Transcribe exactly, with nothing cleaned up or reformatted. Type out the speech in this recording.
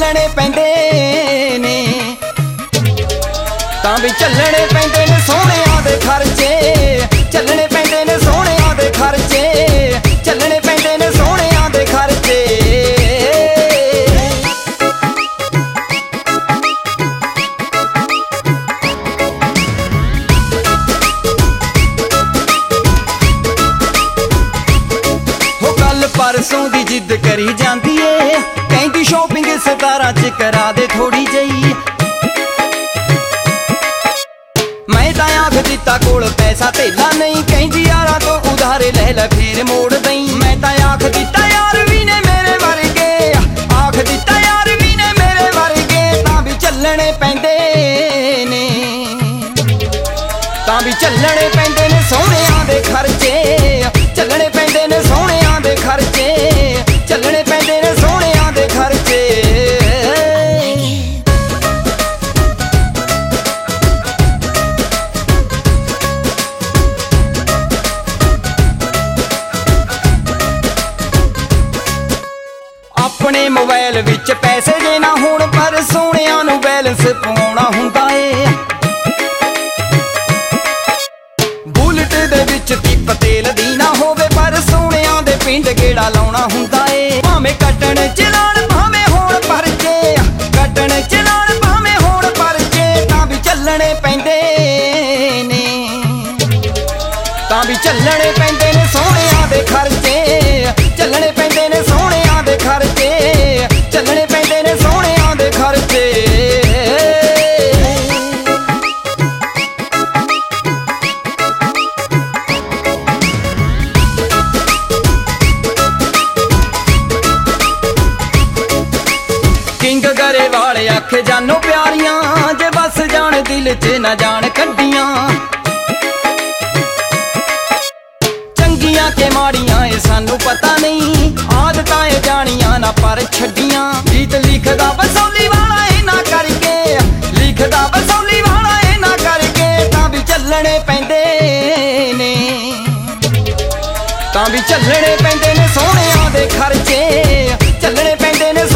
ਚੱਲਣੇ ਪੈਂਦੇ ਨੇ ਤਾਂ ਵੀ ਚੱਲਣੇ ਪੈਂਦੇ ਨੇ ਸੋਹਣਿਆਂ ਦੇ ਖਰਚੇ ਚੱਲਣੇ ਪੈਂਦੇ ਨੇ ਸੋਹਣਿਆਂ ਦੇ ਖਰਚੇ ਚੱਲਣੇ ਪੈਂਦੇ ਨੇ ਸੋਹਣਿਆਂ ਦੇ ਖਰਚੇ परसों दी जिद करी जांदी ए कहंदी शॉपिंग सतारा च करा दे थोड़ी जई मैं तां आख दिता कोल पैसा तेला नहीं कहंदी यारा तो उधारे ले ले फिर मोड़ दई मैं तां आख दिता यार भी ने मेरे वर्गे आख दिता यार भी ने मेरे वर्गे तां भी चलने पैंदे ने तां भी चलने पैंदे ने सोहणियां दे खर्चे चलने पैंदे ने सोहणियां दे खर्चे चलने पैंदे ने सोहणियां दे खर्चे अपने मोबाइल विच पैसे जे ना होण पर सोहणियां नूं बैलेंस पाउणा हुंदा ए बुलेट दे विच टिप तेल दी ना होवे पर सोहणियां दे पिंड गेड़ा लाउणा हुंदा ए भावें कट्टण चलाण भावें होण परचे कट्टण चलाण भावें होण परचे तां भी चलणे पैंदे ने तां भी चलणे पैंदे ने सोहणियां दे खर्चे चलणे पैंदे ने सोहणियां दे खर्चे चलणे पैंदे ने सोहणियां दे खर्चे किंग गरे वाले आखे जानो प्यारियां जे बस जान दिल च ना जान कड्डियां चंगियां के माड़ियां ए सानू पता नहीं आदतां ए जानियां ना पर छड्डियां गीत लिखदा बसौली वाला ए ना करके लिखदा बसौली वाला ए ना करके तां भी चलने पैंदे ने तां भी चलने पैंदे ने सोहणियां दे खर्चे चलने पैंदे ने